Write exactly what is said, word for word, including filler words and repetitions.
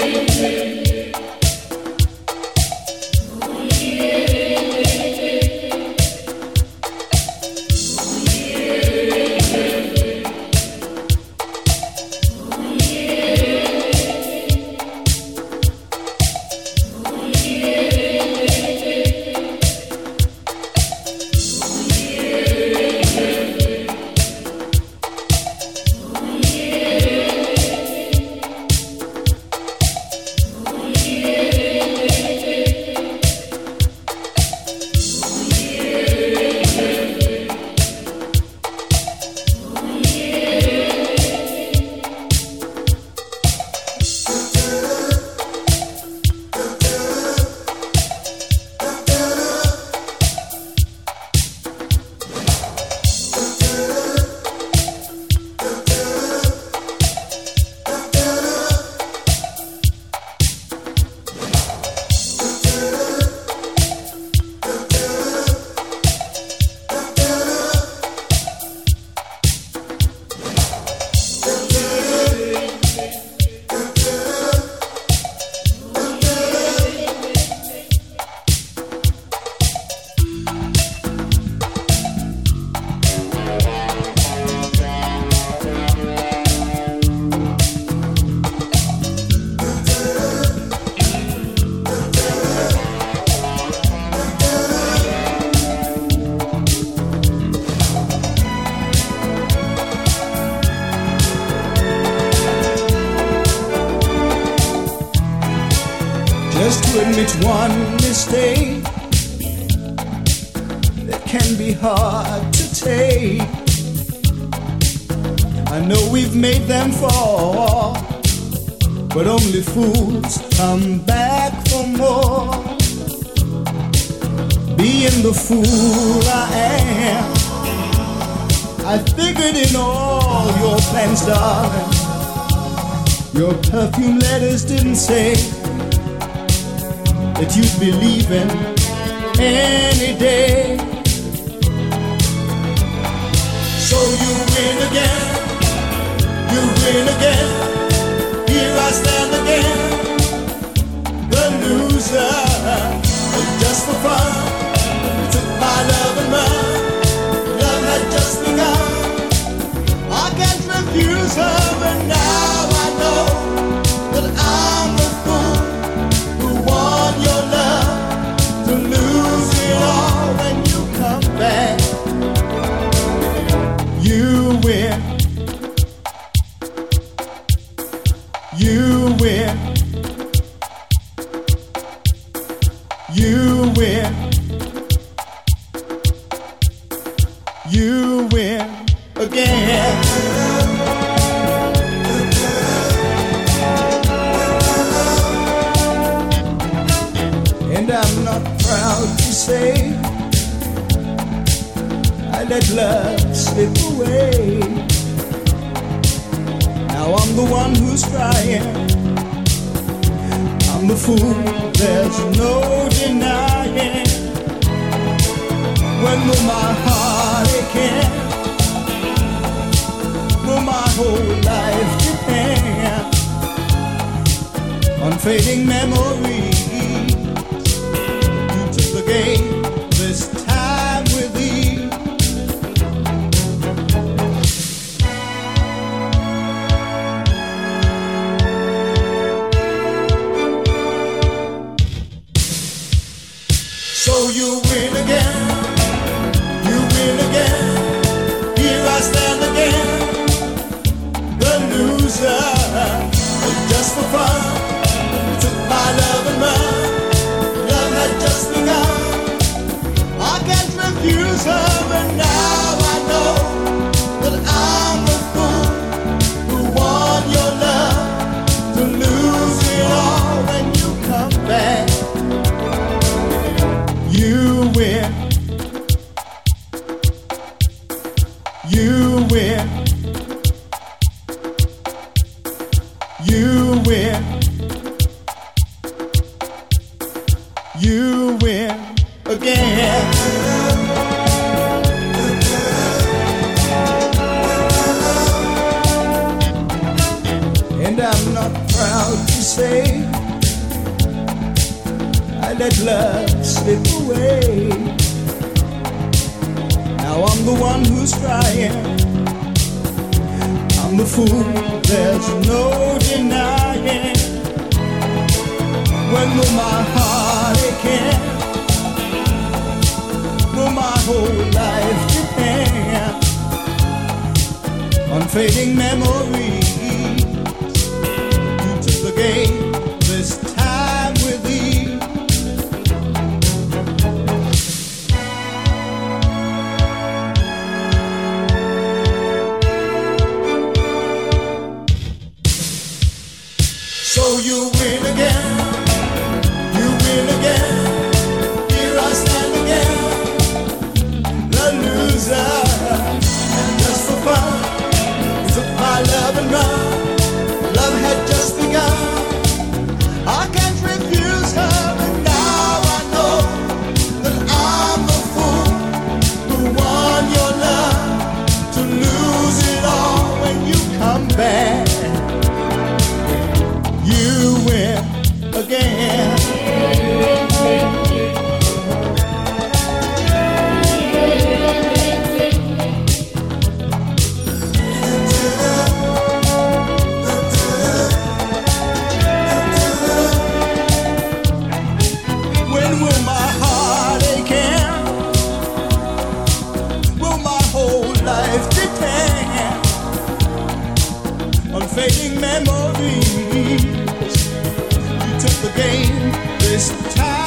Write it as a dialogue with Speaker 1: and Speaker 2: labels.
Speaker 1: Just to admit one mistake that can be hard to take. I know we've made them fall, but only fools come back for more. Being the fool I am, I figured in all your plans, darling, your perfume letters didn't say that you'd be leaving any day. So you win again, you win again. Here I stand again, the loser. Just for fun, you took my love and run. Love had just begun. I can't refuse her, but now I know that I'm the fool who won your love, to lose it all when you come back. You win, you win, you win, you win again. And I'm not proud to say I let love slip away. Now I'm the one who's crying, I'm the fool, there's no denying. When will my heart aching, will my whole life depend on fading memories? You took the game this time with thee. So you win again, you win again. Here I stand again, the loser. Just for fun, you took my love and run. Love had just begun. I can't refuse her, but now I know that I'm the fool who won your love, to lose it all when you come back. You win, you win, you win, you win again. And I'm not proud to say let love slip away. Now I'm the one who's crying. I'm the fool, there's no denying. When will my heart aching? Will my whole life depend on fading memories? You took the game this time with ease. So you win again, you win again. Here I stand again, the loser. And just for fun, you took my love and run. Love had just begun. I can't refuse her, but now I know that I'm the fool who won your love, to lose it all when you come back. You win again. When will my heart ache? Will my whole life depend on fading memories? You took the game this time.